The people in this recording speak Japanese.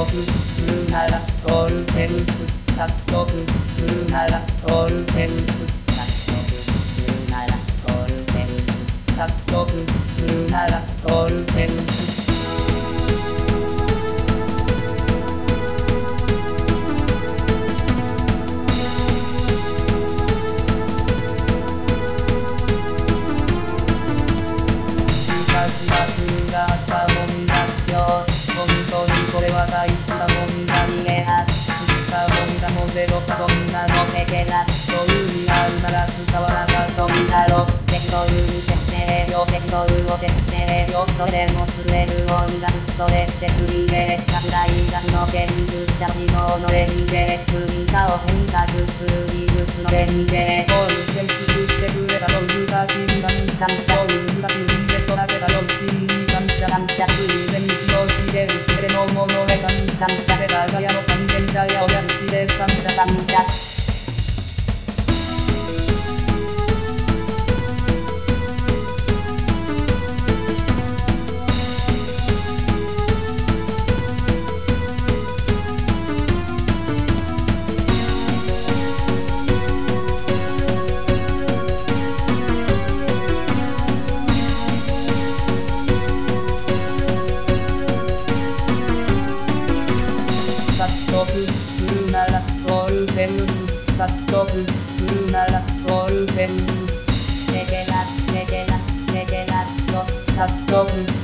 するならゴールデンス獲得するならゴールデンス獲得するならゴールデンス獲得するならゴールデンス昔は運があったもんだよ。本当にこれは大したもんだ逃げはしたもんだもゼロかそんなのせけなそうになるなら使わなかったんだろ適当に徹底よ適当を徹底よそれでも釣れる音楽それって水泳か大学の研究者機能の連携文化を変革する技術の連携ゴールデン作ってくれたロングたちに感謝ゴールデンたちにで育てた両親に感謝感謝偶然に広げる全てのものへ感謝感謝ベタガヤの三軒茶屋を略して感謝感謝獲得するならゴールデンス獲得するならゴールデンスチェケラチェケラチェケラと獲得